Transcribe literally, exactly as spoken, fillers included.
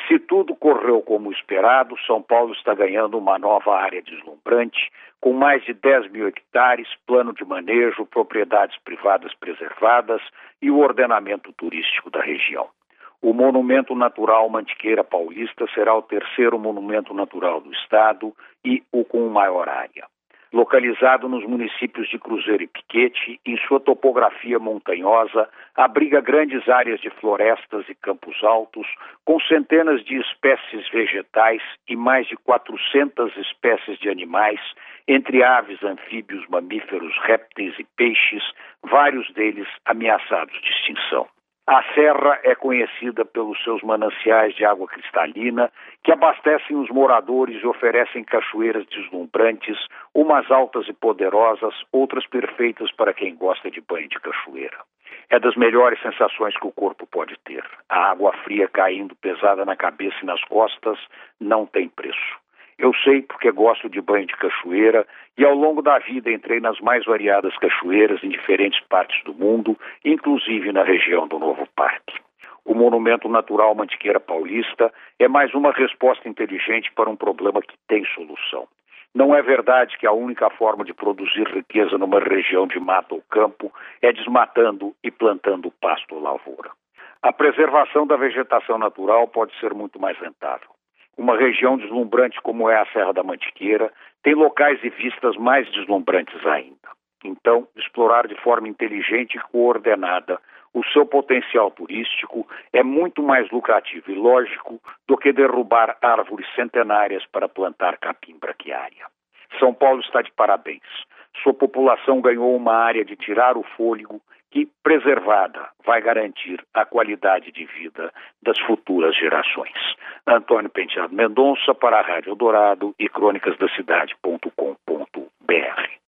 Se tudo correu como esperado, São Paulo está ganhando uma nova área deslumbrante, com mais de dez mil hectares, plano de manejo, propriedades privadas preservadas e o ordenamento turístico da região. O Monumento Natural Mantiqueira Paulista será o terceiro monumento natural do estado e o com maior área. Localizado nos municípios de Cruzeiro e Piquete, em sua topografia montanhosa, abriga grandes áreas de florestas e campos altos, com centenas de espécies vegetais e mais de quatrocentas espécies de animais, entre aves, anfíbios, mamíferos, répteis e peixes, vários deles ameaçados de extinção. A serra é conhecida pelos seus mananciais de água cristalina, que abastecem os moradores e oferecem cachoeiras deslumbrantes, umas altas e poderosas, outras perfeitas para quem gosta de banho de cachoeira. É das melhores sensações que o corpo pode ter. A água fria caindo pesada na cabeça e nas costas não tem preço. Eu sei porque gosto de banho de cachoeira e ao longo da vida entrei nas mais variadas cachoeiras em diferentes partes do mundo, inclusive na região do Novo Parque. O Monumento Natural Mantiqueira Paulista é mais uma resposta inteligente para um problema que tem solução. Não é verdade que a única forma de produzir riqueza numa região de mata ou campo é desmatando e plantando pasto ou lavoura. A preservação da vegetação natural pode ser muito mais rentável. Uma região deslumbrante como é a Serra da Mantiqueira tem locais e vistas mais deslumbrantes ainda. Então, explorar de forma inteligente e coordenada o seu potencial turístico é muito mais lucrativo e lógico do que derrubar árvores centenárias para plantar capim braquiária. São Paulo está de parabéns. Sua população ganhou uma área de tirar o fôlego que, preservada, vai garantir a qualidade de vida das futuras gerações. Antônio Penteado Mendonça para a Rádio Eldorado e crônicas da cidade ponto com.